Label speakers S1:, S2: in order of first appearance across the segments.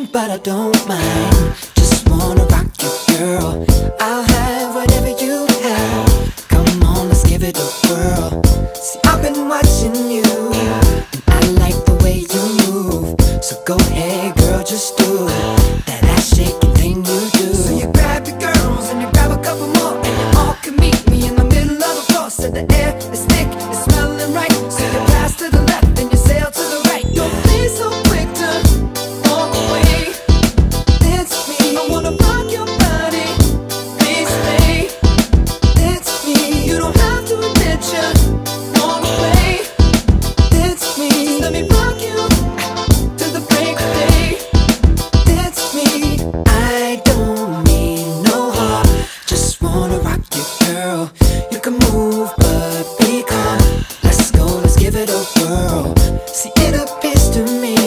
S1: but I don't mind. Just wanna rock you, girl. I'll have whatever you have. Come on, let's give it a whirl. See, I've been watching you, and I like the way you move. So go ahead, girl, just do that ass shaking thing you do. So you grab your girls and you grab a couple more, and you all can meet me in the middle of the floor. So the air is thick, it's smelling right. So you pass to the left and you sail to the right. Don't be so quick to walk away. Dance with me, I wanna rock your body. Please stay. Dance with me, you don't have to admit you walk away. Dance with me, just let me rock you to the break of day. Dance with me, I don't mean no harm. Just wanna rock you, girl. You can move, but be calm. Let's go, let's give it a whirl. See, it appears to me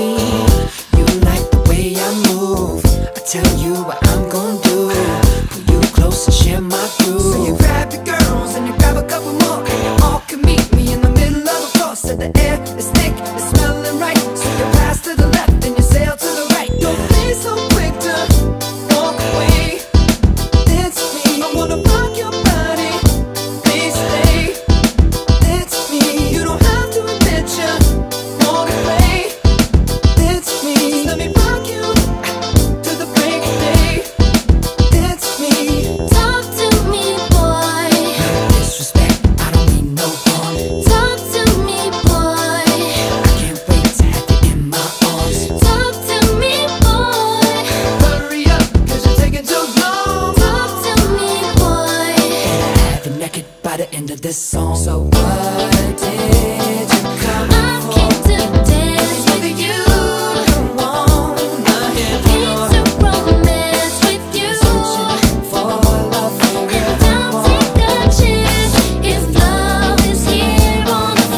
S1: you like the way I move. I tell you what I'm gonna do. Pull you close and share my groove. So you grab your girls and you grab a couple more, and you all can meet me in the middle of the floor. So the air is thick, it's smelling right. So you pass to the left and you sail to the right. Don't be so quick to walk away. Dance with me, I wanna rock your body. Please stay. Dance with me, you don't have to admit you walk away. Dance with me, let me rock you to the break of day. Dance with me.
S2: Talk to me, boy.
S1: No disrespect, I don't mean no harm.
S2: Talk to me, boy.
S1: I can't wait to have you in my arms.
S2: Talk to me, boy.
S1: Hurry up, cause you're taking too long.
S2: Talk to me, boy.
S1: And I have you naked by the end of this song. So what did you come
S2: I
S1: for?
S2: came to dance with you.
S1: Come on, I hear
S2: Came to romance with you.
S1: searching for love
S2: And I'll take a chance if love is here on the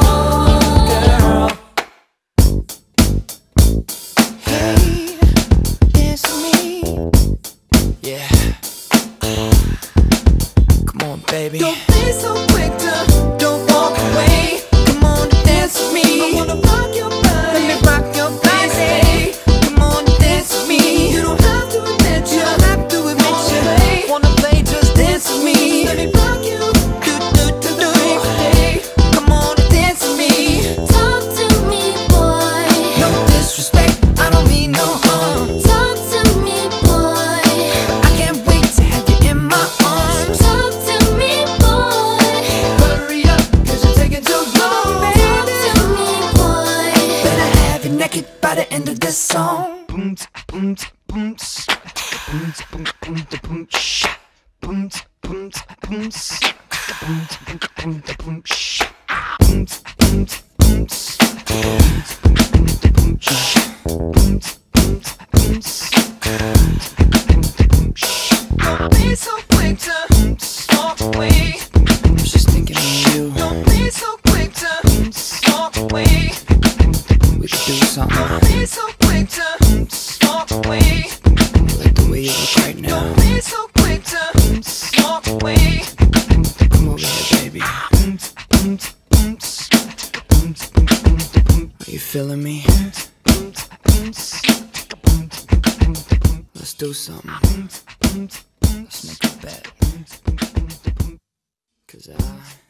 S2: floor.
S1: girl. Hey, it's me. Yeah. Come on, baby. Don't be so quick to don't walk away. Come on, dance with me. I wanna rock your body. Let me rock your body. Come on, dance with me. You don't have to admit you. Don't have to admit you. Wanna play? Just dance with me. Let me rock you. Do the break of day. Come on, dance with me.
S2: Talk to me, boy.
S1: No disrespect, I don't mean no harm.
S2: Talk to me, boy.
S1: I can't wait to have you in my arms.
S2: Talk to me, boy.
S1: Hurry up, cause you're taking too long,
S2: Talk
S1: baby.
S2: to me, boy.
S1: Better have you naked by the end of this song. Boom, boom, boom, boom, boom, boom, boom, shh. Boom, boom, boom, boom, boom, boom, boom, shh. Boom, boom, boom, boom, shh. Boom, boom, boom, shh. Don't be so quick to walk away. I was just thinking of you. Don't be so quick to walk away. We could do something. Don't be so quick to walk away. Like the way you look right now. Don't be so quick to walk away. Come over here, baby. Are you feeling me? Let's do something. Let's make a bet. 'Cause